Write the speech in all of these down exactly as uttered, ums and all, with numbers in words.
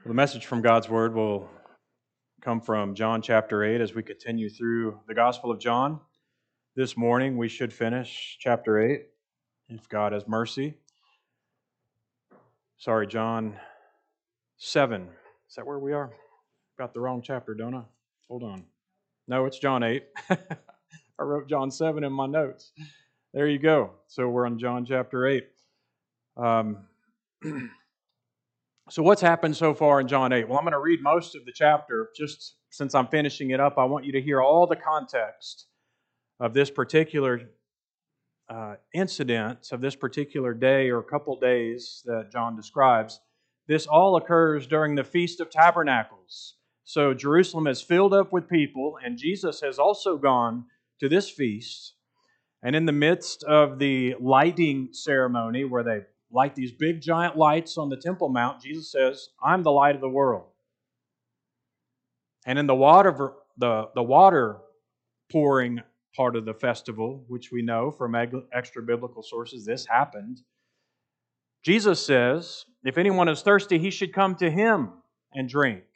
Well, the message from God's Word will come from John chapter eight as we continue through the Gospel of John. This morning we should finish chapter eight, if God has mercy. Sorry, John seven. Is that where we are? Got the wrong chapter, don't I? Hold on. No, it's John eight. I wrote John seven in my notes. There you go. So we're on John chapter eight. Um, so what's happened so far in John eight? Well, I'm going to read most of the chapter. Just since I'm finishing it up, I want you to hear all the context of this particular uh, incident, of this particular day or couple days that John describes. This all occurs during the Feast of Tabernacles. So Jerusalem is filled up with people, and Jesus has also gone to this feast. And in the midst of the lighting ceremony, where they light these big giant lights on the Temple Mount, Jesus says, "I'm the light of the world." And in the water, the, the water pouring part of the festival, which we know from extra biblical sources, this happened. Jesus says, if anyone is thirsty, he should come to Him and drink.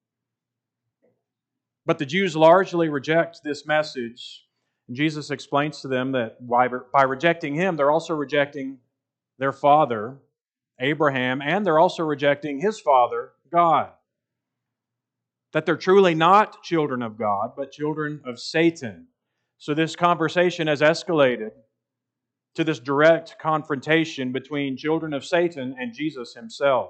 But the Jews largely reject this message. And Jesus explains to them that by rejecting Him, they're also rejecting their father, Abraham, and they're also rejecting his father, God. That they're truly not children of God, but children of Satan. So this conversation has escalated to this direct confrontation between children of Satan and Jesus Himself.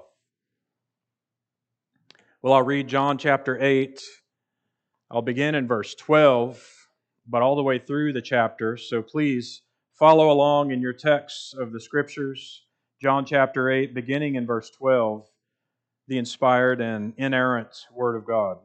Well, I'll read John chapter eight. I'll begin in verse twelve, but all the way through the chapter. So please follow along in your texts of the Scriptures. John chapter eight, beginning in verse twelve, the inspired and inerrant Word of God.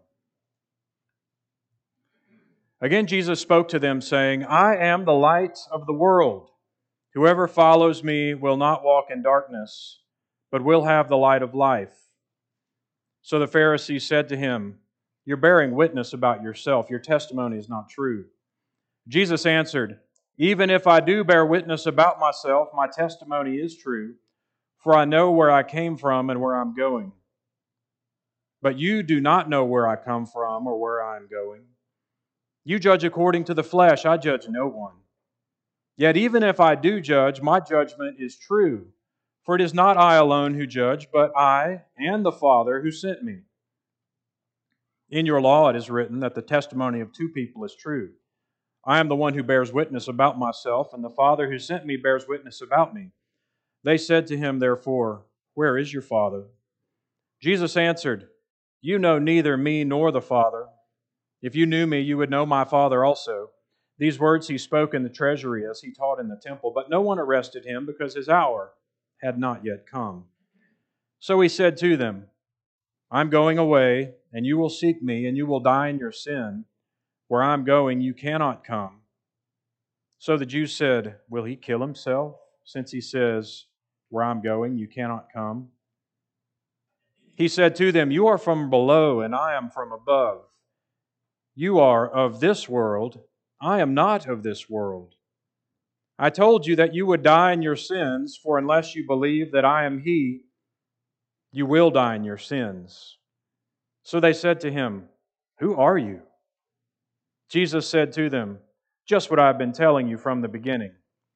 Again, Jesus spoke to them, saying, "I am the light of the world. Whoever follows me will not walk in darkness, but will have the light of life." So the Pharisees said to Him, "You're bearing witness about yourself. Your testimony is not true." Jesus answered, "Even if I do bear witness about myself, my testimony is true, for I know where I came from and where I'm going. But you do not know where I come from or where I am going. You judge according to the flesh. I judge no one. Yet even if I do judge, my judgment is true. For it is not I alone who judge, but I and the Father who sent me. In your law it is written that the testimony of two people is true. I am the one who bears witness about myself, and the Father who sent me bears witness about me." They said to Him, therefore, "Where is your Father?" Jesus answered, "You know neither me nor the Father. If you knew me, you would know my Father also." These words He spoke in the treasury as He taught in the temple, but no one arrested Him because His hour had not yet come. So He said to them, "I'm going away, and you will seek me, and you will die in your sin. Where I'm going, you cannot come." So the Jews said, "Will He kill Himself, since He says, 'Where I'm going, you cannot come'?" He said to them, "You are from below, and I am from above. You are of this world. I am not of this world. I told you that you would die in your sins, for unless you believe that I am He, you will die in your sins." So they said to Him, "Who are you?" Jesus said to them, "Just what I've been telling you from the beginning.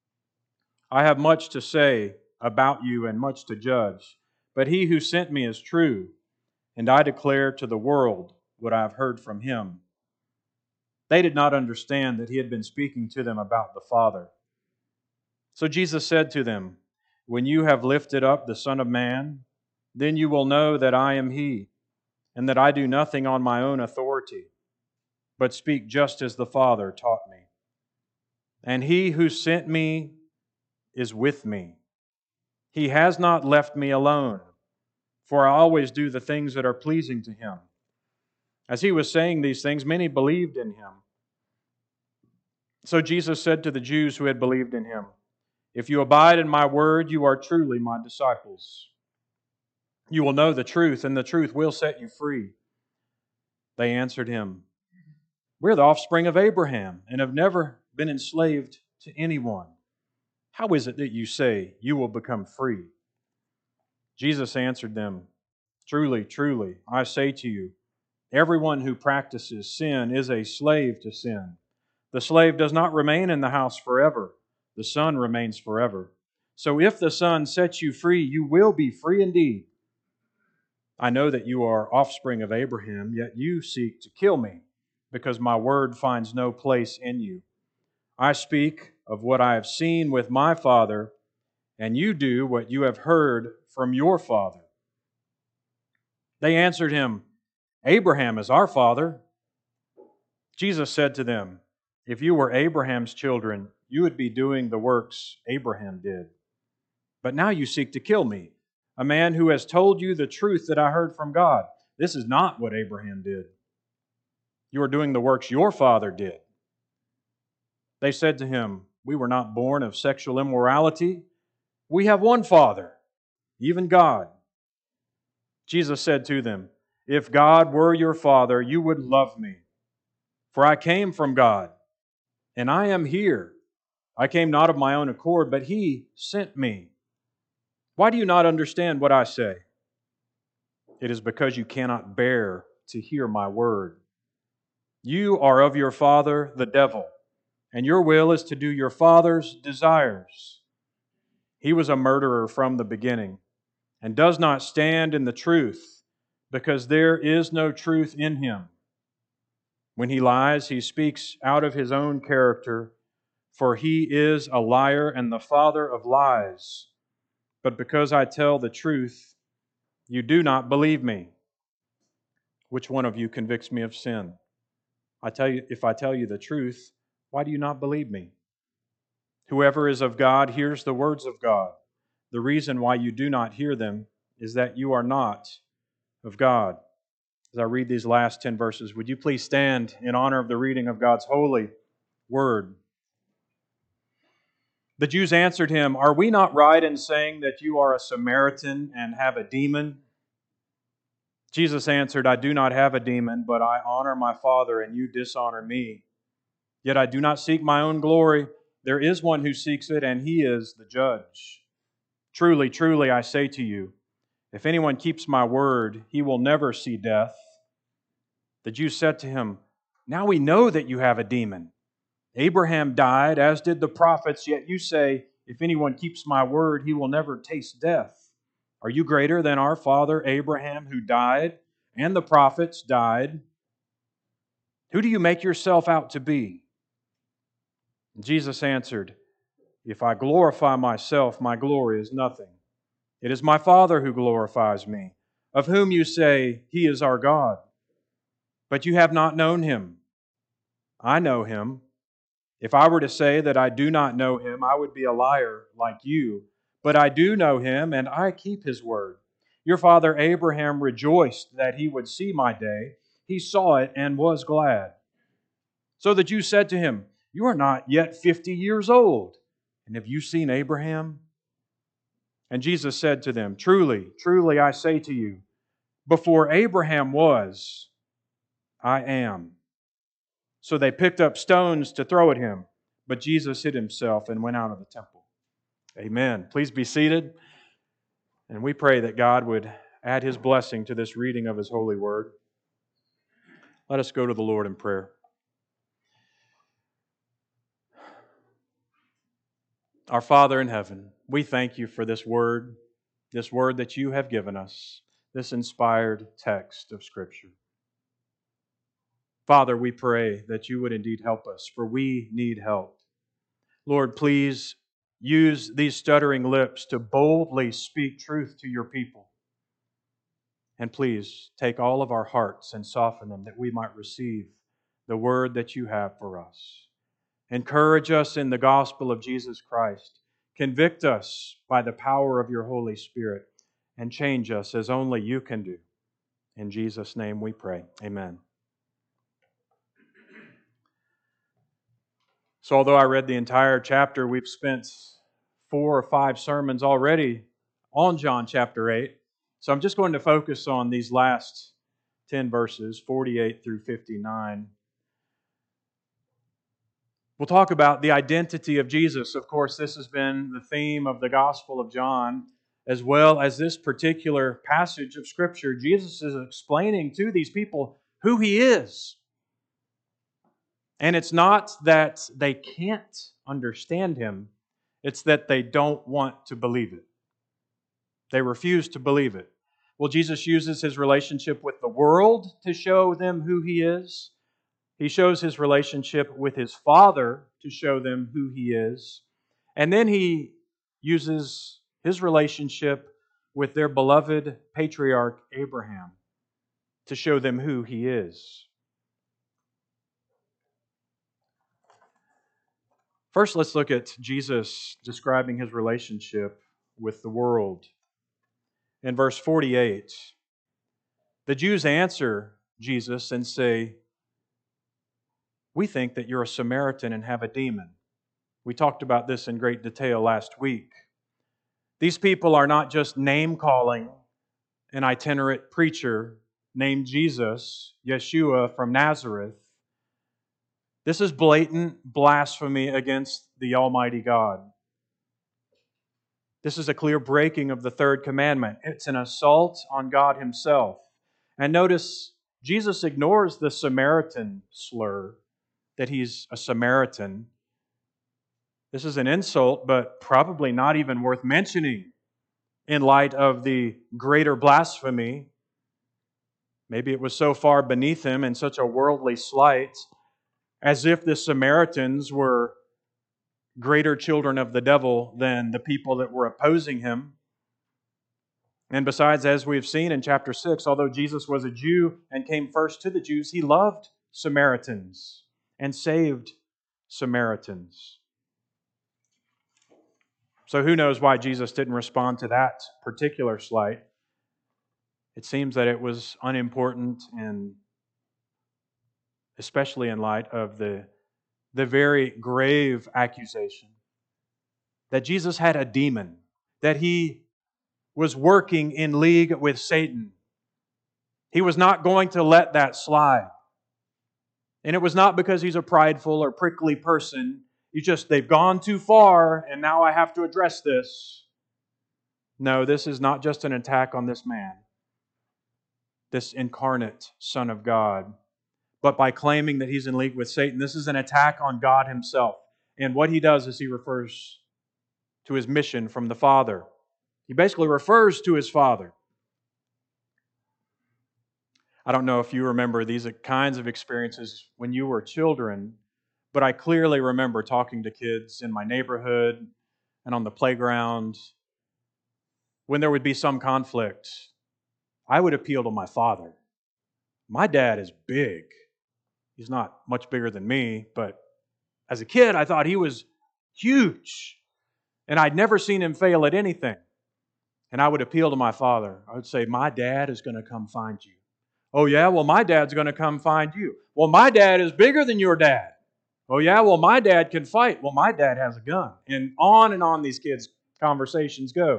I have much to say about you and much to judge, but He who sent me is true, and I declare to the world what I have heard from Him." They did not understand that He had been speaking to them about the Father. So Jesus said to them, "When you have lifted up the Son of Man, then you will know that I am He, and that I do nothing on my own authority, but speak just as the Father taught me. And He who sent me is with me. He has not left me alone, for I always do the things that are pleasing to Him." As He was saying these things, many believed in Him. So Jesus said to the Jews who had believed in Him, "If you abide in my word, you are truly my disciples. You will know the truth, and the truth will set you free." They answered Him, "We're the offspring of Abraham, and have never been enslaved to anyone. How is it that you say you will become free?" Jesus answered them, Truly, truly, I say to you, everyone who practices sin is a slave to sin. The slave does not remain in the house forever. The Son remains forever. So if the Son sets you free, you will be free indeed. I know that you are offspring of Abraham, yet you seek to kill me, because my word finds no place in you. I speak of what I have seen with my father, and you do what you have heard from your father. They answered him, Abraham is our father. Jesus said to them, if you were Abraham's children, you would be doing the works Abraham did. But now you seek to kill me, a man who has told you the truth that I heard from God. This is not what Abraham did. You are doing the works your father did. They said to him, we were not born of sexual immorality. We have one Father, even God. Jesus said to them, if God were your Father, you would love me. For I came from God, and I am here. I came not of my own accord, but He sent me. Why do you not understand what I say? It is because you cannot bear to hear my word. You are of your father, the devil, and your will is to do your father's desires. He was a murderer from the beginning, and does not stand in the truth, because there is no truth in him. When he lies, he speaks out of his own character, for he is a liar and the father of lies. But because I tell the truth, you do not believe me. Which one of you convicts me of sin? I tell you, if I tell you the truth, why do you not believe me? Whoever is of God hears the words of God. The reason why you do not hear them is that you are not of God. As I read these last ten verses, would you please stand in honor of the reading of God's holy word? The Jews answered him, are we not right in saying that you are a Samaritan and have a demon? Jesus answered, I do not have a demon, but I honor my Father, and you dishonor me. Yet I do not seek my own glory. There is one who seeks it, and he is the judge. Truly, truly, I say to you, if anyone keeps my word, he will never see death. The Jews said to him, now we know that you have a demon. Abraham died, as did the prophets, yet you say, if anyone keeps my word, he will never taste death. Are you greater than our father Abraham, who died, and the prophets died? Who do you make yourself out to be? Jesus answered, if I glorify myself, my glory is nothing. It is my Father who glorifies me, of whom you say, He is our God. But you have not known Him. I know Him. If I were to say that I do not know Him, I would be a liar like you. But I do know Him, and I keep His word. Your father Abraham rejoiced that he would see my day. He saw it and was glad. So the Jews said to him, you are not yet fifty years old, and have you seen Abraham? And Jesus said to them, truly, truly, I say to you, before Abraham was, I am. So they picked up stones to throw at him, but Jesus hid himself and went out of the temple. Amen. Please be seated. And we pray that God would add His blessing to this reading of His holy word. Let us go to the Lord in prayer. Our Father in heaven, we thank You for this word, this word that You have given us, this inspired text of Scripture. Father, we pray that You would indeed help us, for we need help. Lord, please use these stuttering lips to boldly speak truth to Your people. And please take all of our hearts and soften them that we might receive the word that You have for us. Encourage us in the gospel of Jesus Christ. Convict us by the power of Your Holy Spirit and change us as only You can do. In Jesus' name we pray. Amen. So although I read the entire chapter, we've spent four or five sermons already on John chapter eight. So I'm just going to focus on these last ten verses, forty-eight through fifty-nine. We'll talk about the identity of Jesus. Of course, this has been the theme of the Gospel of John. as well as this particular passage of Scripture, Jesus is explaining to these people who He is. And it's not that they can't understand Him, it's that they don't want to believe it. They refuse to believe it. Well, Jesus uses His relationship with the world to show them who He is. He shows His relationship with His Father to show them who He is. And then He uses His relationship with their beloved patriarch Abraham to show them who He is. First, let's look at Jesus describing His relationship with the world. In verse forty-eight, the Jews answer Jesus and say, "We think that you're a Samaritan and have a demon." We talked about this in great detail last week. These people are not just name-calling an itinerant preacher named Jesus, Yeshua from Nazareth. This is blatant blasphemy against the Almighty God. This is a clear breaking of the third commandment. It's an assault on God Himself. And notice, Jesus ignores the Samaritan slur, that He's a Samaritan. This is an insult, but probably not even worth mentioning in light of the greater blasphemy. Maybe it was so far beneath Him and such a worldly slight, as if the Samaritans were greater children of the devil than the people that were opposing Him. And besides, as we've seen in chapter six, although Jesus was a Jew and came first to the Jews, He loved Samaritans and saved Samaritans. So who knows why Jesus didn't respond to that particular slight? It seems that it was unimportant, and especially in light of the, the very grave accusation that Jesus had a demon, that He was working in league with Satan. He was not going to let that slide. And it was not because He's a prideful or prickly person. You just, they've gone too far, and now I have to address this. No, this is not just an attack on this man, this incarnate Son of God. But by claiming that He's in league with Satan, this is an attack on God Himself. And what He does is He refers to His mission from the Father. He basically refers to His Father. I don't know if you remember these kinds of experiences when you were children, but I clearly remember talking to kids in my neighborhood and on the playground. When there would be some conflict, I would appeal to my father. My dad is big. He's not much bigger than me, but as a kid, I thought he was huge. And I'd never seen him fail at anything. And I would appeal to my father. I would say, my dad is going to come find you. Oh yeah, well my dad's going to come find you. Well, my dad is bigger than your dad. Oh yeah, well my dad can fight. Well, my dad has a gun. And on and on these kids' conversations go.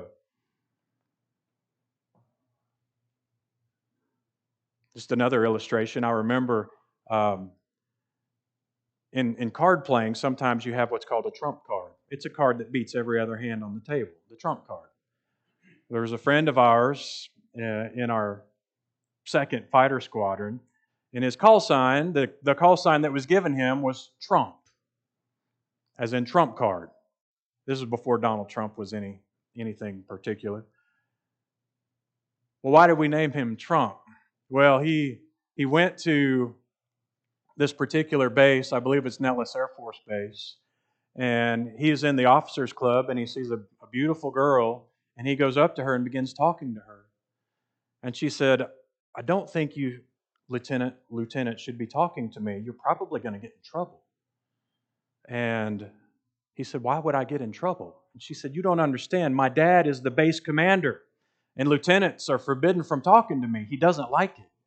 Just another illustration. I remember um, in, in card playing, sometimes you have what's called a trump card. It's a card that beats every other hand on the table, the trump card. There was a friend of ours uh, in our second fighter squadron, and his call sign, the, the call sign that was given him was Trump, as in trump card. This is before Donald Trump was any anything particular. Well, why did we name him Trump? Well, he he went to this particular base, I believe it's Nellis Air Force Base, and he's in the officers club, and he sees a, a beautiful girl, and he goes up to her and begins talking to her. And she said, I don't think you, Lieutenant, Lieutenant, should be talking to me. You're probably going to get in trouble. And he said, why would I get in trouble? And she said, you don't understand. My dad is the base commander, and lieutenants are forbidden from talking to me. He doesn't like it.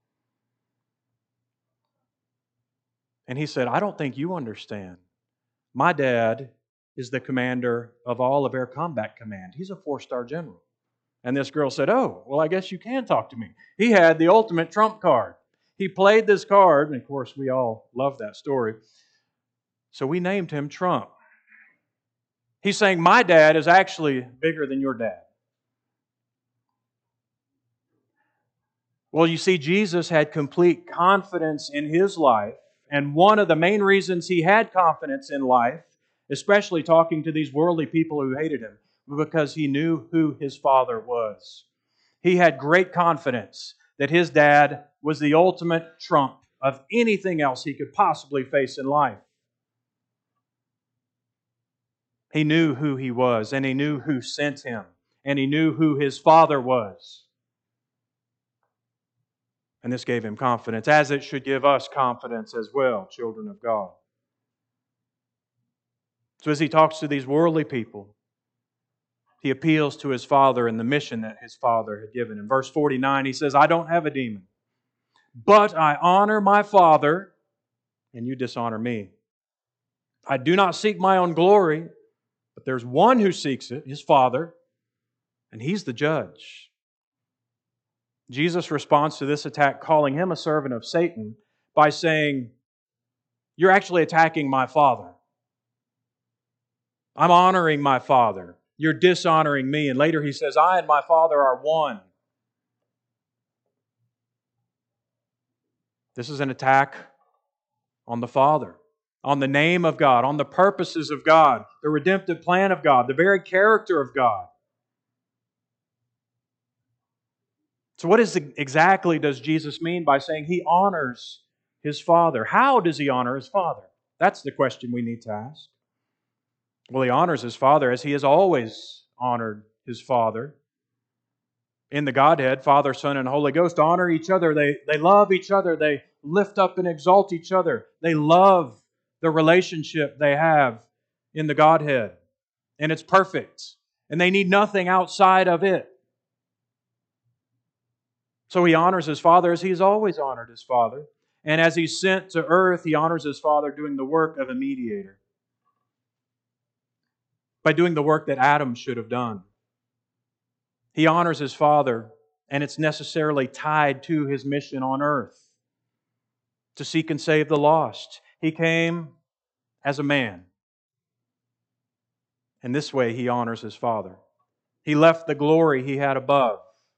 And he said, I don't think you understand. My dad is the commander of all of Air Combat Command. He's a four-star general. And this girl said, oh, well, I guess you can talk to me. He had the ultimate trump card. He played this card, and of course, we all love that story. So we named him Trump. He's saying, my dad is actually bigger than your dad. Well, you see, Jesus had complete confidence in His life, and one of the main reasons He had confidence in life, especially talking to these worldly people who hated Him, was because He knew who His Father was. He had great confidence that His dad was the ultimate trump of anything else He could possibly face in life. He knew who He was, and He knew who sent Him, and He knew who His Father was. And this gave Him confidence, as it should give us confidence as well, children of God. So as He talks to these worldly people, He appeals to His Father and the mission that His Father had given Him. Verse forty-nine, He says, I don't have a demon, but I honor my Father, and you dishonor me. I do not seek my own glory, but there's one who seeks it, His Father, and He's the judge. Jesus responds to this attack, calling Him a servant of Satan, by saying, you're actually attacking my Father. I'm honoring my Father. You're dishonoring me. And later He says, I and my Father are one. This is an attack on the Father, on the name of God, on the purposes of God, the redemptive plan of God, the very character of God. So what is the, exactly does Jesus mean by saying He honors His Father? How does He honor His Father? That's the question we need to ask. Well, He honors His Father as He has always honored His Father. In the Godhead, Father, Son, and Holy Ghost honor each other. They, they love each other. They lift up and exalt each other. They love the relationship they have in the Godhead. And it's perfect. And they need nothing outside of it. So He honors His Father as He's always honored His Father. And as He's sent to earth, He honors His Father doing the work of a mediator. By doing the work that Adam should have done. He honors His Father, and it's necessarily tied to His mission on earth. To seek and save the lost. He came as a man. And this way He honors His Father. He left the glory He had above.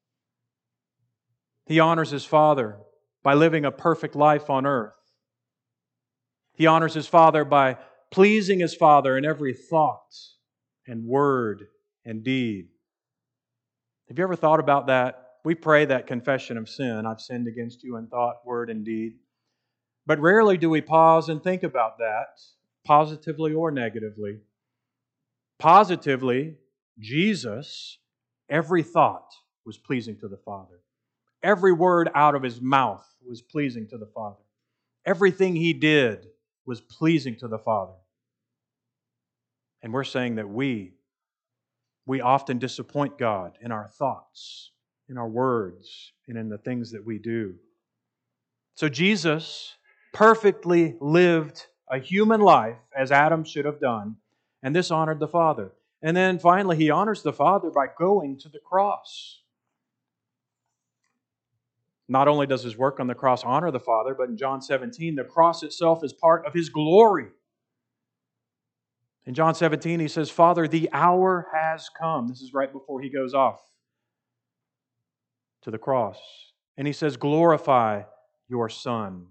He honors His Father by living a perfect life on earth. He honors His Father by pleasing His Father in every thought and word and deed. Have you ever thought about that? We pray that confession of sin. I've sinned against you in thought, word, and deed. But rarely do we pause and think about that, positively or negatively. Positively, Jesus, every thought was pleasing to the Father. Every word out of His mouth was pleasing to the Father. Everything He did was pleasing to the Father. And we're saying that we, we often disappoint God in our thoughts, in our words, and in the things that we do. So Jesus perfectly lived a human life as Adam should have done, and this honored the Father. And then finally, He honors the Father by going to the cross. Not only does His work on the cross honor the Father, but in John seventeen, the cross itself is part of His glory. In John seventeen, He says, Father, the hour has come. This is right before He goes off to the cross. And He says, glorify your Son.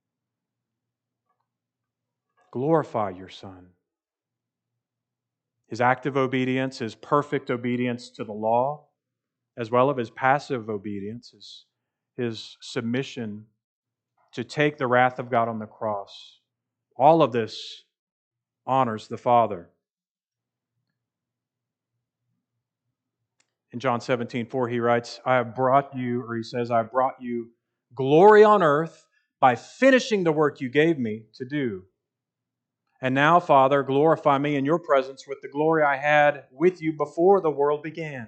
Glorify your Son. His active obedience, His perfect obedience to the law, as well as His passive obedience, His, his submission to take the wrath of God on the cross. All of this honors the Father. In John seventeen four, He writes, I have brought you, or He says, I have brought you glory on earth by finishing the work you gave me to do. And now, Father, glorify me in your presence with the glory I had with you before the world began.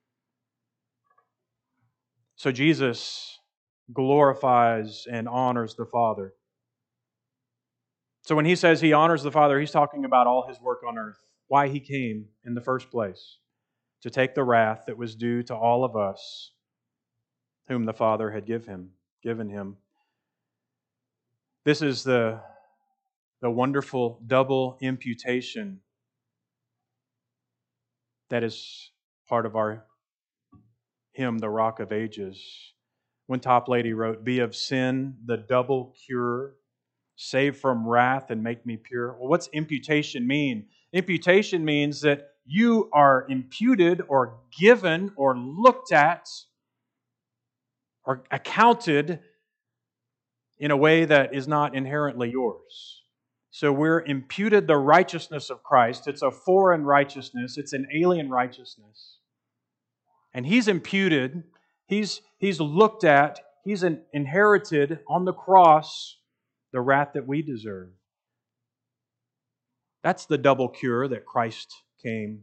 So Jesus glorifies and honors the Father. So when He says He honors the Father, He's talking about all His work on earth, why He came in the first place, to take the wrath that was due to all of us, whom the Father had give him, given Him. This is the, the wonderful double imputation that is part of our hymn, The Rock of Ages. One top lady wrote, "Be of sin the double cure, save from wrath and make me pure." Well, what's imputation mean? Imputation means that you are imputed or given or looked at or accounted in a way that is not inherently yours. So we're imputed the righteousness of Christ. It's a foreign righteousness. It's an alien righteousness. And He's imputed, He's, he's looked at, He's an, inherited on the cross the wrath that we deserve. That's the double cure that Christ came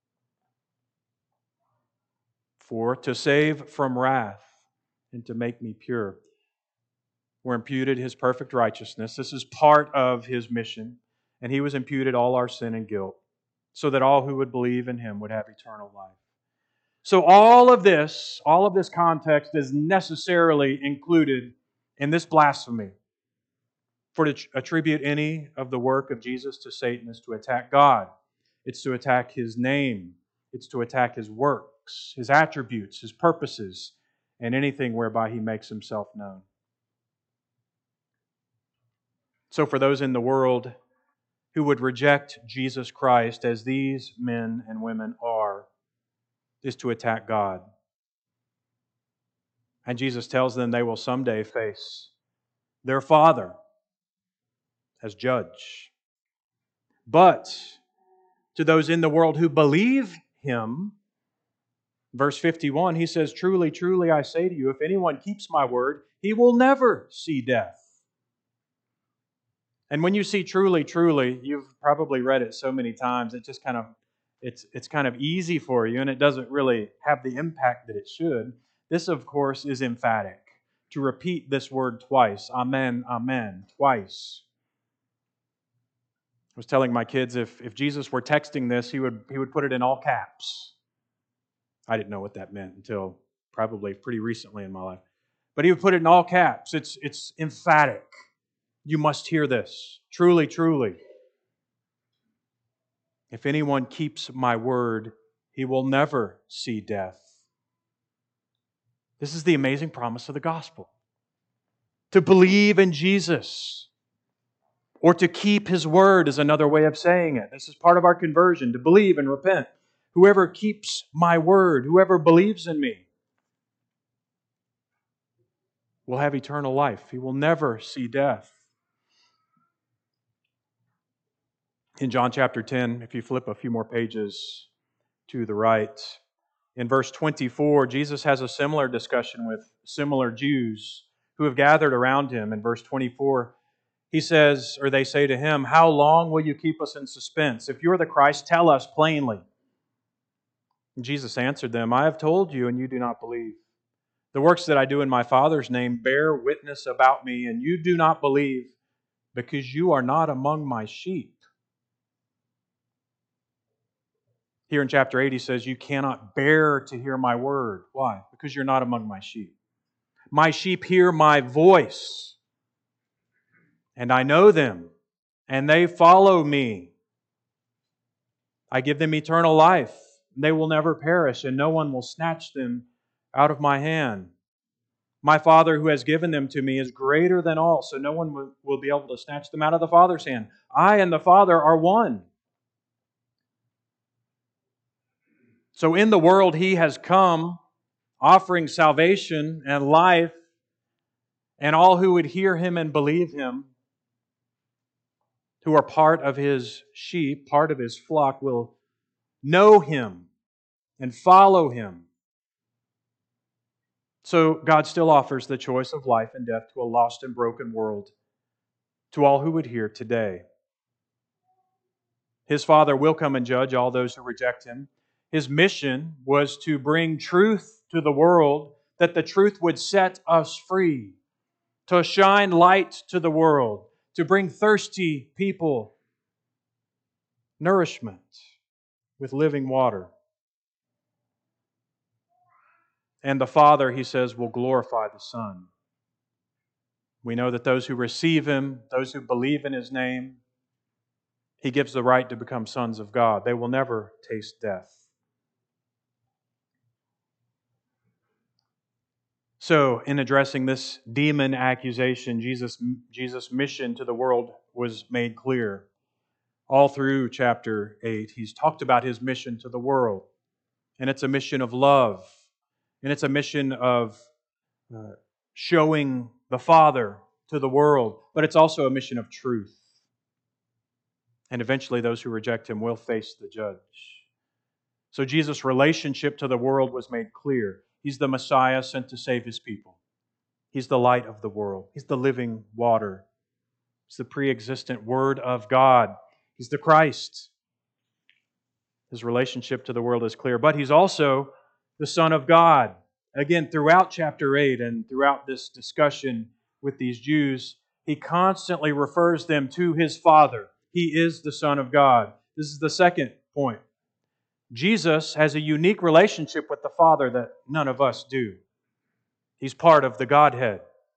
for, to save from wrath and to make me pure. We're imputed His perfect righteousness. This is part of His mission. And He was imputed all our sin and guilt so that all who would believe in Him would have eternal life. So all of this, all of this context is necessarily included in this blasphemy. For to attribute any of the work of Jesus to Satan is to attack God. It's to attack His name. It's to attack His works, His attributes, His purposes, and anything whereby He makes Himself known. So for those in the world who would reject Jesus Christ, as these men and women are, is to attack God. And Jesus tells them they will someday face their Father as judge. But to those in the world who believe Him, verse fifty-one, He says, "Truly, truly, I say to you, if anyone keeps my word, he will never see death." And when you see truly, truly, you've probably read it so many times, it just kind of, it's, it's kind of easy for you, and it doesn't really have the impact that it should. This, of course, is emphatic. To repeat this word twice, amen, amen, twice. I was telling my kids if, if Jesus were texting this, he would, he would put it in all caps. I didn't know what that meant until probably pretty recently in my life. But he would put it in all caps. It's, it's emphatic. You must hear this. Truly, truly. If anyone keeps my word, he will never see death. This is the amazing promise of the gospel. To believe in Jesus, or to keep His word, is another way of saying it. This is part of our conversion, to believe and repent. Whoever keeps my word, whoever believes in me, will have eternal life. He will never see death. In John chapter ten, if you flip a few more pages to the right, in verse twenty-four, Jesus has a similar discussion with similar Jews who have gathered around Him. In verse twenty-four, He says, or they say to Him, "How long will you keep us in suspense? If you are the Christ, tell us plainly." And Jesus answered them, "I have told you, and you do not believe. The works that I do in my Father's name bear witness about me, and you do not believe, because you are not among my sheep." Here in chapter eight, He says, "You cannot bear to hear my word." Why? Because you're not among my sheep. My sheep hear my voice, and I know them, and they follow me. I give them eternal life. They will never perish, and no one will snatch them out of my hand. My Father who has given them to me is greater than all, so no one will be able to snatch them out of the Father's hand. I and the Father are one. So in the world He has come, offering salvation and life, and all who would hear Him and believe Him, who are part of His sheep, part of His flock, will know Him and follow Him. So God still offers the choice of life and death to a lost and broken world, to all who would hear today. His Father will come and judge all those who reject Him. His mission was to bring truth to the world, that the truth would set us free, to shine light to the world, to bring thirsty people nourishment with living water. And the Father, He says, will glorify the Son. We know that those who receive Him, those who believe in His name, He gives the right to become sons of God. They will never taste death. So, in addressing this demon accusation, Jesus' Jesus' mission to the world was made clear. All through chapter eight, he's talked about his mission to the world. And it's a mission of love. And it's a mission of uh, showing the Father to the world. But it's also a mission of truth. And eventually those who reject Him will face the judge. So Jesus' relationship to the world was made clear. He's the Messiah sent to save His people. He's the light of the world. He's the living water. He's the pre-existent Word of God. He's the Christ. His relationship to the world is clear. But He's also the Son of God. Again, throughout chapter eight and throughout this discussion with these Jews, He constantly refers them to His Father. He is the Son of God. This is the second point. Jesus has a unique relationship with the Father that none of us do. He's part of the Godhead.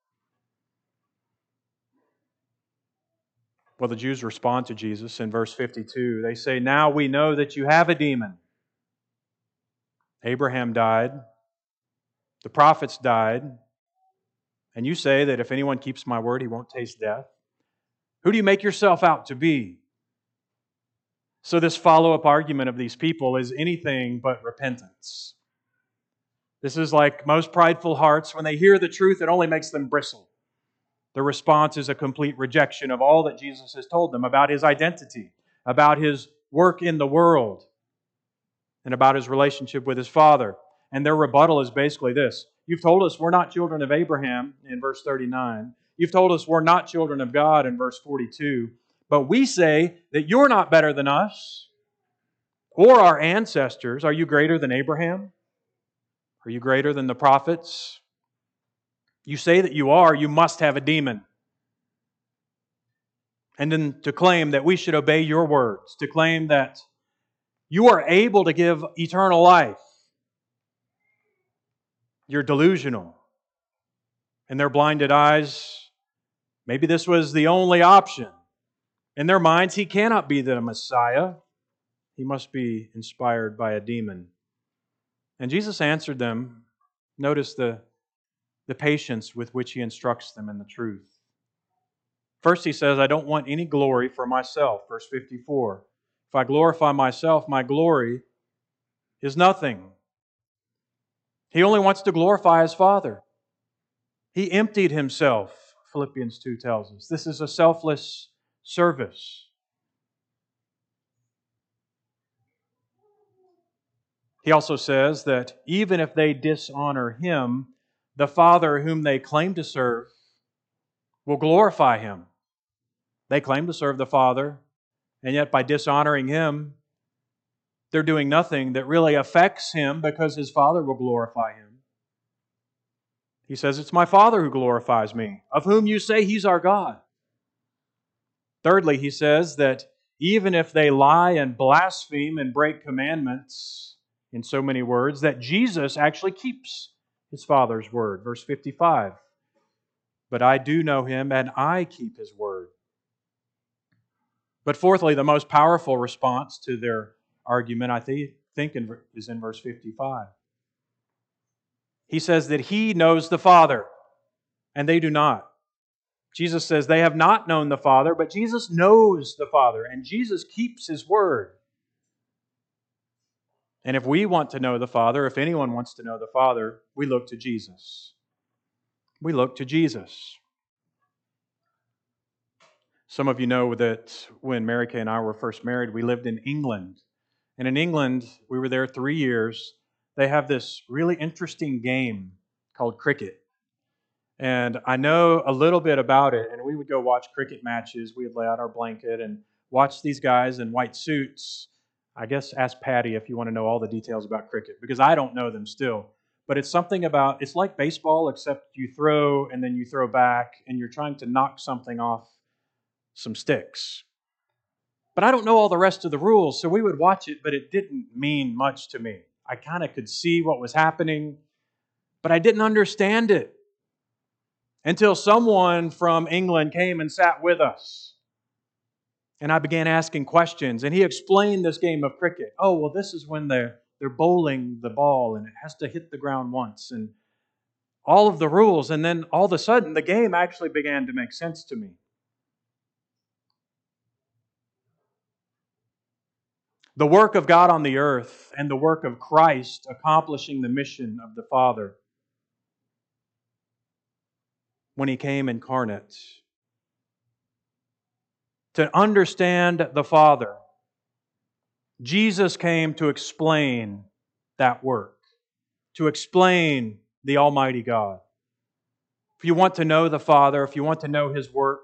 Well, the Jews respond to Jesus in verse fifty-two. They say, "Now we know that you have a demon. Abraham died. The prophets died. And you say that if anyone keeps my word, he won't taste death. Who do you make yourself out to be?" So this follow-up argument of these people is anything but repentance. This is like most prideful hearts. When they hear the truth, it only makes them bristle. The response is a complete rejection of all that Jesus has told them about His identity, about His work in the world, and about His relationship with His Father. And their rebuttal is basically this. You've told us we're not children of Abraham in verse thirty-nine. You've told us we're not children of God in verse forty-two. But we say that you're not better than us or our ancestors. Are you greater than Abraham? Are you greater than the prophets? You say that you are, you must have a demon. And then to claim that we should obey your words, to claim that you are able to give eternal life, you're delusional. In their blinded eyes, maybe this was the only option. In their minds, He cannot be the Messiah. He must be inspired by a demon. And Jesus answered them. Notice the, the patience with which He instructs them in the truth. First He says, I don't want any glory for myself. Verse fifty-four. If I glorify myself, my glory is nothing. He only wants to glorify His Father. He emptied Himself, Philippians two tells us. This is a selfless service. He also says that even if they dishonor Him, the Father whom they claim to serve will glorify Him. They claim to serve the Father, and yet by dishonoring Him, they're doing nothing that really affects Him because His Father will glorify Him. He says, it's my Father who glorifies me, of whom you say He's our God. Thirdly, He says that even if they lie and blaspheme and break commandments, in so many words, that Jesus actually keeps His Father's word. Verse fifty-five. But I do know Him, and I keep His word. But fourthly, the most powerful response to their argument, I think, is in verse fifty-five. He says that He knows the Father, and they do not. Jesus says they have not known the Father, but Jesus knows the Father, and Jesus keeps His word. And if we want to know the Father, if anyone wants to know the Father, we look to Jesus. We look to Jesus. Some of you know that when Mary Kay and I were first married, we lived in England. And in England, we were there three years. They have this really interesting game called cricket. And I know a little bit about it. And we would go watch cricket matches. We would lay out our blanket and watch these guys in white suits. I guess ask Patty if you want to know all the details about cricket, because I don't know them still. But it's something about, it's like baseball, except you throw and then you throw back and you're trying to knock something off some sticks. But I don't know all the rest of the rules, so we would watch it, but it didn't mean much to me. I kind of could see what was happening, but I didn't understand it until someone from England came and sat with us. And I began asking questions, and he explained this game of cricket. Oh, well, this is when they're, they're bowling the ball, and it has to hit the ground once. And all of the rules, and then all of a sudden the game actually began to make sense to me. The work of God on the earth and the work of Christ accomplishing the mission of the Father when He came incarnate. To understand the Father, Jesus came to explain that work, to explain the Almighty God. If you want to know the Father, if you want to know His work,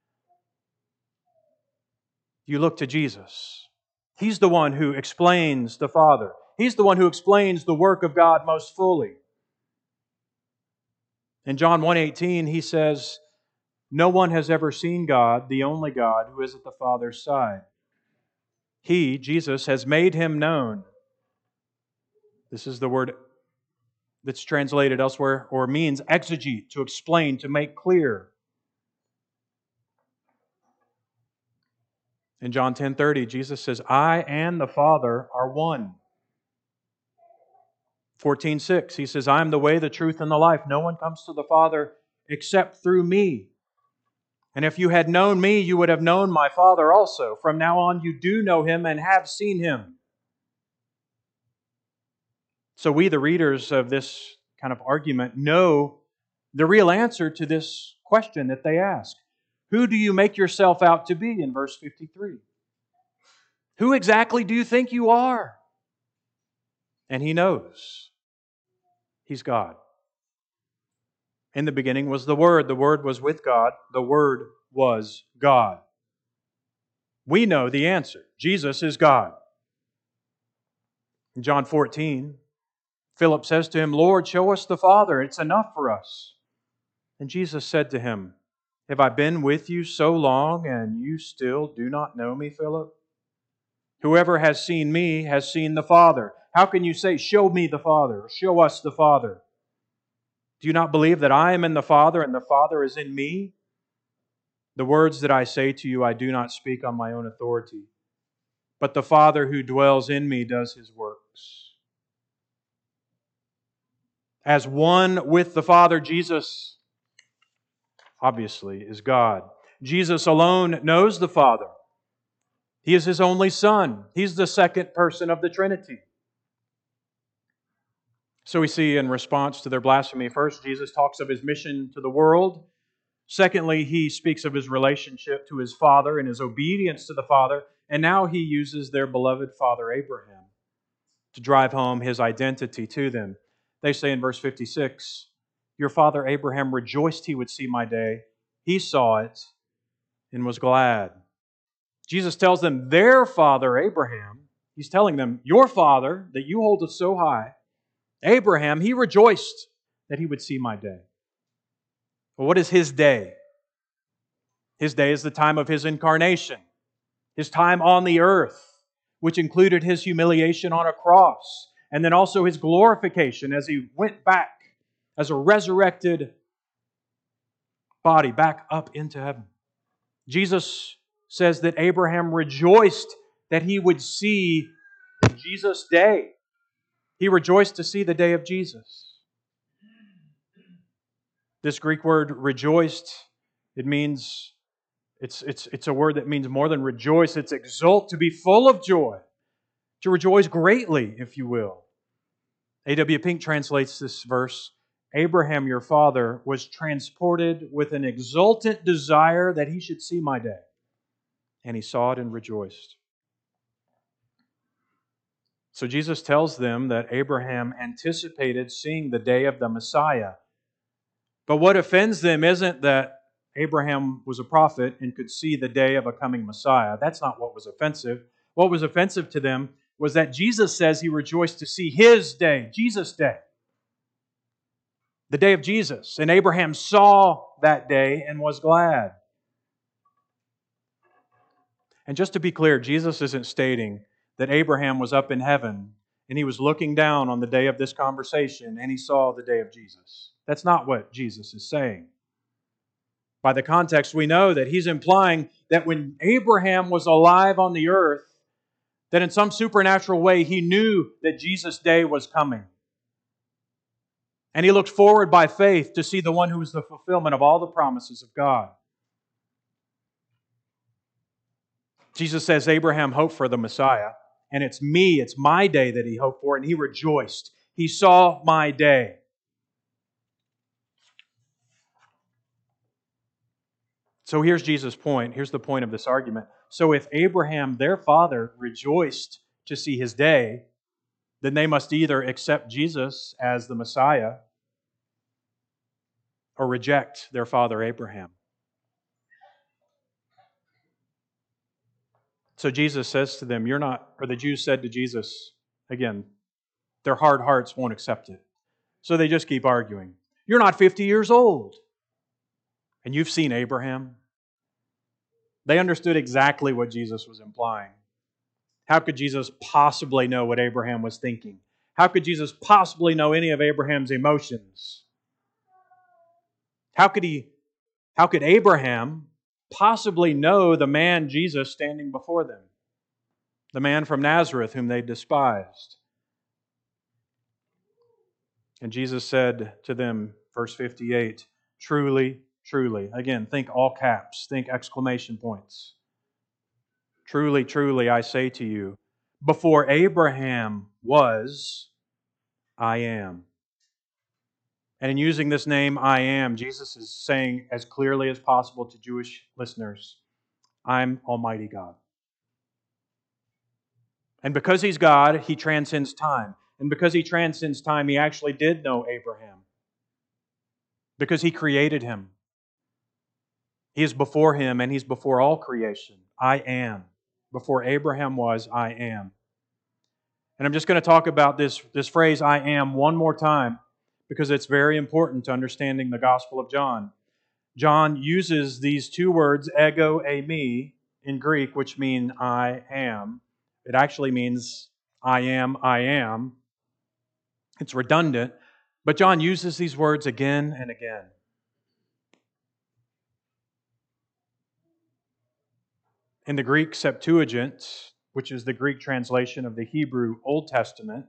you look to Jesus. He's the one who explains the Father. He's the one who explains the work of God most fully. In John one eighteen, He says, "No one has ever seen God, the only God, who is at the Father's side. He, Jesus, has made Him known." This is the word that's translated elsewhere, or means exegete, to explain, to make clear. In John ten thirty, Jesus says, "I and the Father are one." fourteen six, He says, "I am the way, the truth, and the life. No one comes to the Father except through me. And if you had known me, you would have known my Father also. From now on, you do know Him and have seen Him." So we, the readers of this kind of argument, know the real answer to this question that they ask. Who do you make yourself out to be, in verse fifty-three? Who exactly do you think you are? And He knows. He's God. In the beginning was the Word. The Word was with God. The Word was God. We know the answer. Jesus is God. In John fourteen, Philip says to Him, "Lord, show us the Father. It's enough for us." And Jesus said to him, "Have I been with you so long, and you still do not know me, Philip? Whoever has seen me has seen the Father. How can you say, 'Show me the Father,' or 'Show us the Father'? Do you not believe that I am in the Father, and the Father is in me? The words that I say to you, I do not speak on my own authority, but the Father who dwells in me does His works." As one with the Father, Jesus obviously is God. Jesus alone knows the Father. He is His only Son. He's the second person of the Trinity. So we see in response to their blasphemy, first, Jesus talks of His mission to the world. Secondly, He speaks of His relationship to His Father and His obedience to the Father. And now He uses their beloved father Abraham to drive home His identity to them. They say in verse fifty-six, "Your father Abraham rejoiced he would see my day. He saw it and was glad." Jesus tells them their father Abraham, He's telling them, your father that you hold so high, Abraham, he rejoiced that he would see my day. Well, what is his day? His day is the time of His incarnation, His time on the earth, which included His humiliation on a cross, and then also His glorification as He went back as a resurrected body back up into heaven. Jesus says that Abraham rejoiced that he would see Jesus' day. He rejoiced to see the day of Jesus. This Greek word rejoiced, it means, it's, it's, it's a word that means more than rejoice. It's exult, to be full of joy, to rejoice greatly, if you will. A W Pink translates this verse, "Abraham, your father, was transported with an exultant desire that he should see my day. And he saw it and rejoiced." So Jesus tells them that Abraham anticipated seeing the day of the Messiah. But what offends them isn't that Abraham was a prophet and could see the day of a coming Messiah. That's not what was offensive. What was offensive to them was that Jesus says he rejoiced to see His day, Jesus' day. The day of Jesus. And Abraham saw that day and was glad. And just to be clear, Jesus isn't stating that Abraham was up in heaven and he was looking down on the day of this conversation and he saw the day of Jesus. That's not what Jesus is saying. By the context, we know that He's implying that when Abraham was alive on the earth, that in some supernatural way he knew that Jesus' day was coming. And he looked forward by faith to see the one who was the fulfillment of all the promises of God. Jesus says Abraham hoped for the Messiah, and it's me, it's my day that he hoped for, and he rejoiced. He saw my day. So here's Jesus' point. Here's the point of this argument. So if Abraham, their father, rejoiced to see his day, then they must either accept Jesus as the Messiah or reject their father Abraham. So Jesus says to them, you're not, or the Jews said to Jesus, again, their hard hearts won't accept it. So they just keep arguing. You're not fifty years old, and you've seen Abraham. They understood exactly what Jesus was implying. How could Jesus possibly know what Abraham was thinking? How could Jesus possibly know any of Abraham's emotions? How could he, how could Abraham possibly know the man Jesus standing before them? The man from Nazareth whom they despised. And Jesus said to them, verse fifty-eight, truly, truly. Again, think all caps, think exclamation points. Truly, truly, I say to you, before Abraham was, I am. And in using this name, I am, Jesus is saying as clearly as possible to Jewish listeners, I'm Almighty God. And because He's God, He transcends time. And because He transcends time, He actually did know Abraham. Because He created him. He is before him and He's before all creation. I am. Before Abraham was, I am. And I'm just going to talk about this, this phrase, I am, one more time, because it's very important to understanding the Gospel of John. John uses these two words, ego, eimi, in Greek, which mean I am. It actually means I am, I am. It's redundant, but John uses these words again and again. In the Greek Septuagint, which is the Greek translation of the Hebrew Old Testament,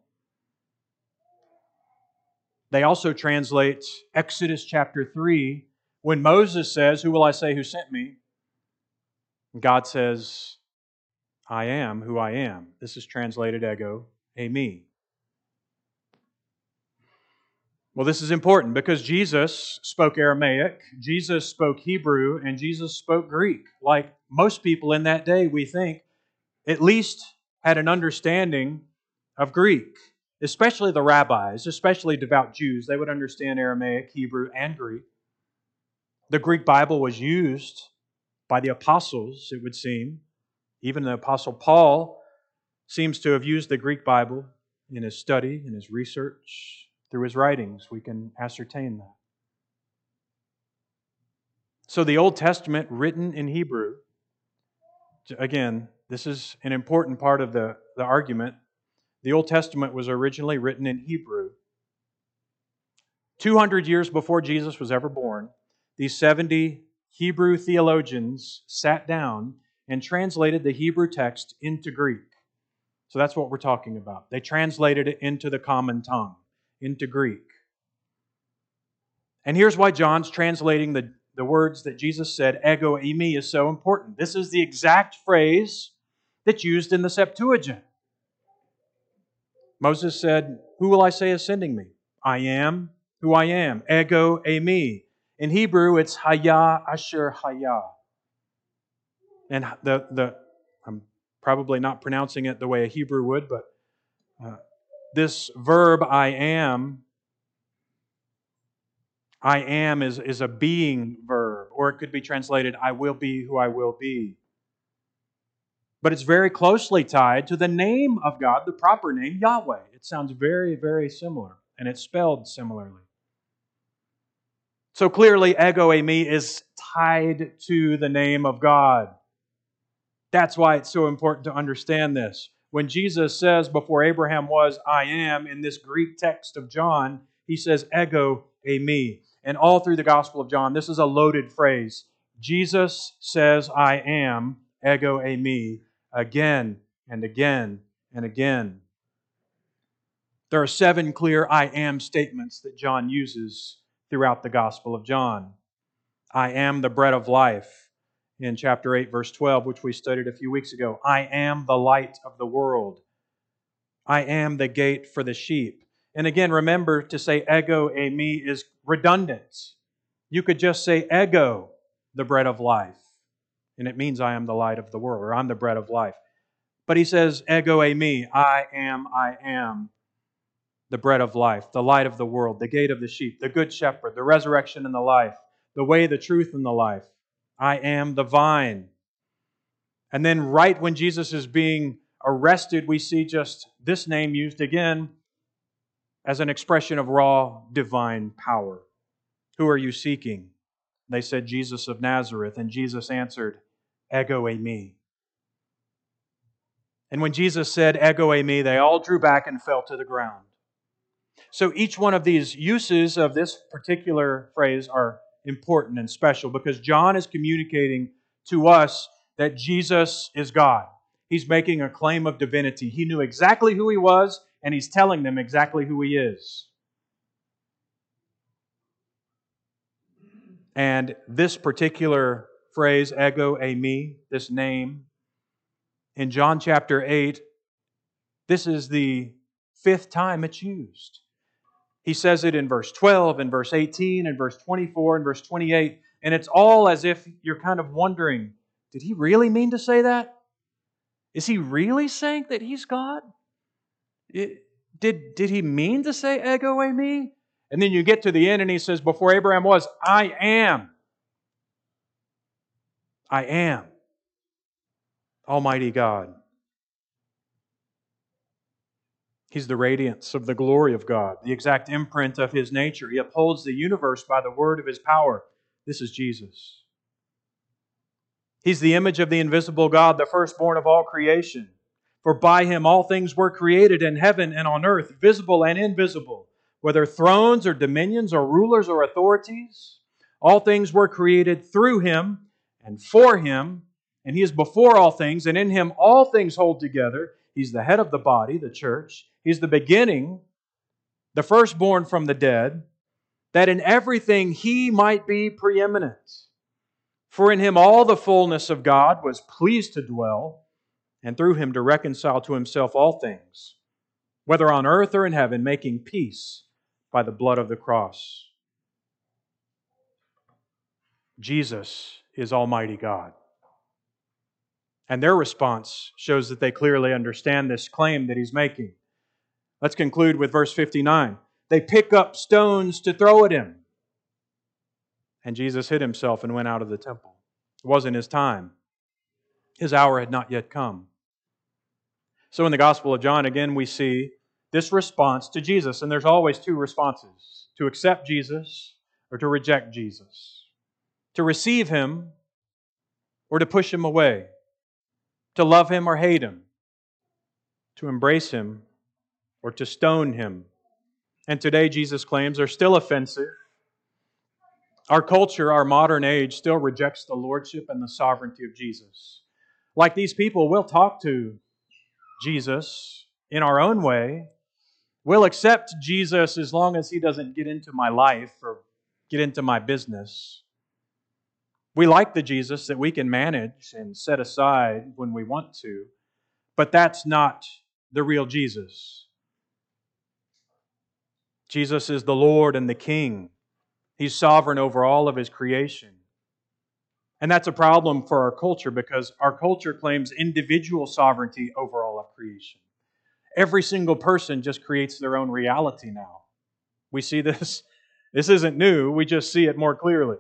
they also translate Exodus chapter three, when Moses says, who will I say who sent me? God says, I am who I am. This is translated ego, eimi. Well, this is important because Jesus spoke Aramaic, Jesus spoke Hebrew, and Jesus spoke Greek. Like most people in that day, we think, at least had an understanding of Greek, especially the rabbis, especially devout Jews. They would understand Aramaic, Hebrew, and Greek. The Greek Bible was used by the apostles, it would seem. Even the Apostle Paul seems to have used the Greek Bible in his study, in his research. Through his writings, we can ascertain that. So the Old Testament, written in Hebrew, again, this is an important part of the, the argument. The Old Testament was originally written in Hebrew. two hundred years before Jesus was ever born, these seventy Hebrew theologians sat down and translated the Hebrew text into Greek. So that's what we're talking about. They translated it into the common tongue, into Greek. And here's why John's translating the, the words that Jesus said, ego eimi, is so important. This is the exact phrase that's used in the Septuagint. Moses said, who will I say is sending me? I am who I am. Ego eimi. In Hebrew, it's haya asher haya. And the, the I'm probably not pronouncing it the way a Hebrew would, but uh, this verb, I am, I am is, is a being verb, or it could be translated, I will be who I will be. But it's very closely tied to the name of God, the proper name, Yahweh. It sounds very, very similar, and it's spelled similarly. So clearly, ego eimi is tied to the name of God. That's why it's so important to understand this. When Jesus says, before Abraham was, I am, in this Greek text of John, he says, ego eimi. And all through the Gospel of John, this is a loaded phrase. Jesus says, I am, ego eimi, again and again and again. There are seven clear I am statements that John uses throughout the Gospel of John. I am the bread of life in chapter eight, verse twelve, which we studied a few weeks ago. I am the light of the world. I am the gate for the sheep. And again, remember to say ego eimi is redundant. You could just say ego, the bread of life, and it means I am the light of the world, or I'm the bread of life. But he says ego eimi, I am, I am the bread of life, the light of the world, the gate of the sheep, the good shepherd, the resurrection and the life, the way, the truth, and the life. I am the vine. And then right when Jesus is being arrested, we see just this name used again as an expression of raw divine power. Who are you seeking? They said, Jesus of Nazareth. And Jesus answered, ego eimi. And when Jesus said, ego eimi, they all drew back and fell to the ground. So each one of these uses of this particular phrase are important and special because John is communicating to us that Jesus is God. He's making a claim of divinity. He knew exactly who He was, and He's telling them exactly who He is. And this particular phrase, ego eimi, this name, in John chapter eight, this is the fifth time it's used. He says it in verse twelve, in verse eighteen, in verse twenty-four, and verse twenty-eight. And it's all as if you're kind of wondering, did he really mean to say that? Is he really saying that he's God? It, did, did he mean to say ego eimi? And then you get to the end and he says, before Abraham was, I am. I am Almighty God. He's the radiance of the glory of God, the exact imprint of His nature. He upholds the universe by the word of His power. This is Jesus. He's the image of the invisible God, the firstborn of all creation. For by Him all things were created in heaven and on earth, visible and invisible, whether thrones or dominions or rulers or authorities. All things were created through Him and for Him, and He is before all things, and in Him all things hold together. He's the head of the body, the church. He's the beginning, the firstborn from the dead, that in everything He might be preeminent. For in Him all the fullness of God was pleased to dwell, and through Him to reconcile to Himself all things, whether on earth or in heaven, making peace by the blood of the cross. Jesus is Almighty God. And their response shows that they clearly understand this claim that He's making. Let's conclude with verse fifty-nine. They pick up stones to throw at Him. And Jesus hid Himself and went out of the temple. It wasn't His time. His hour had not yet come. So in the Gospel of John, again, we see this response to Jesus. And there's always two responses: to accept Jesus or to reject Jesus. To receive Him or to push Him away. To love Him or hate Him. To embrace Him or to stone Him. And today, Jesus claims, are still offensive. Our culture, our modern age, still rejects the lordship and the sovereignty of Jesus. Like these people, we'll talk to Jesus in our own way. We'll accept Jesus as long as He doesn't get into my life or get into my business. We like the Jesus that we can manage and set aside when we want to, but that's not the real Jesus. Jesus is the Lord and the King. He's sovereign over all of His creation. And that's a problem for our culture because our culture claims individual sovereignty over all of creation. Every single person just creates their own reality now. We see this. This isn't new. We just see it more clearly.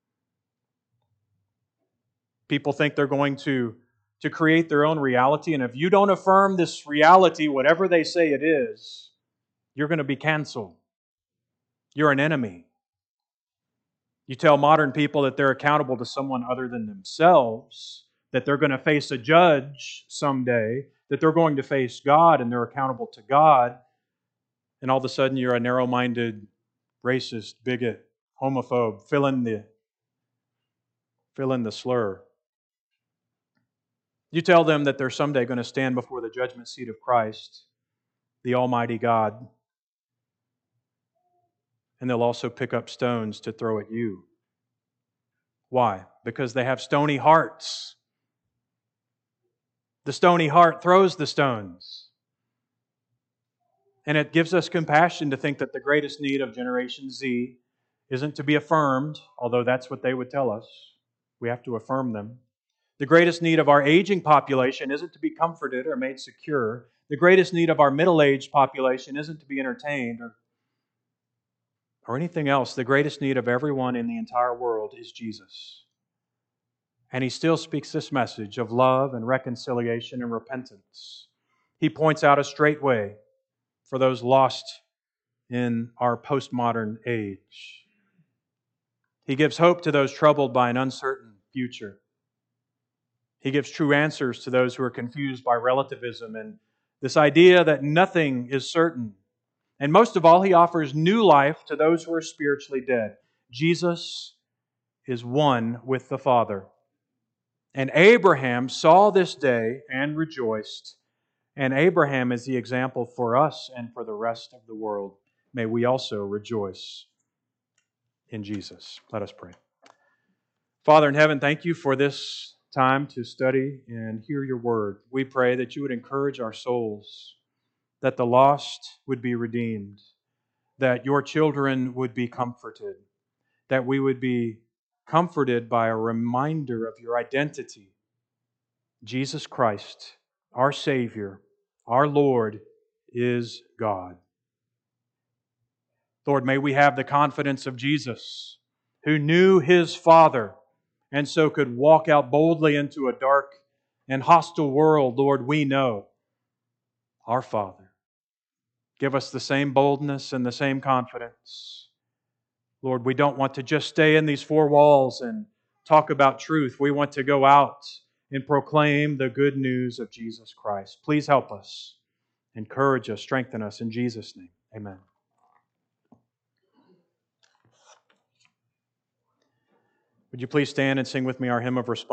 People think they're going to, to create their own reality, and if you don't affirm this reality, whatever they say it is, you're going to be canceled. You're an enemy. You tell modern people that they're accountable to someone other than themselves, that they're going to face a judge someday, that they're going to face God and they're accountable to God, and all of a sudden you're a narrow-minded, racist, bigot, homophobe. Fill in the, fill in the slur. You tell them that they're someday going to stand before the judgment seat of Christ, the Almighty God, and they'll also pick up stones to throw at you. Why? Because they have stony hearts. The stony heart throws the stones. And it gives us compassion to think that the greatest need of Generation Z isn't to be affirmed, although that's what they would tell us. We have to affirm them. The greatest need of our aging population isn't to be comforted or made secure. The greatest need of our middle-aged population isn't to be entertained or, or anything else. The greatest need of everyone in the entire world is Jesus. And He still speaks this message of love and reconciliation and repentance. He points out a straight way for those lost in our postmodern age. He gives hope to those troubled by an uncertain future. He gives true answers to those who are confused by relativism and this idea that nothing is certain. And most of all, He offers new life to those who are spiritually dead. Jesus is one with the Father. And Abraham saw this day and rejoiced. And Abraham is the example for us and for the rest of the world. May we also rejoice in Jesus. Let us pray. Father in heaven, thank You for this time to study and hear Your word. We pray that You would encourage our souls, that the lost would be redeemed, that Your children would be comforted, that we would be comforted by a reminder of Your identity. Jesus Christ, our Savior, our Lord, is God. Lord, may we have the confidence of Jesus, who knew His Father and so could walk out boldly into a dark and hostile world. Lord, we know our Father. Give us the same boldness and the same confidence. Lord, we don't want to just stay in these four walls and talk about truth. We want to go out and proclaim the good news of Jesus Christ. Please help us, encourage us, strengthen us. In Jesus' name, amen. Would you please stand and sing with me our hymn of response?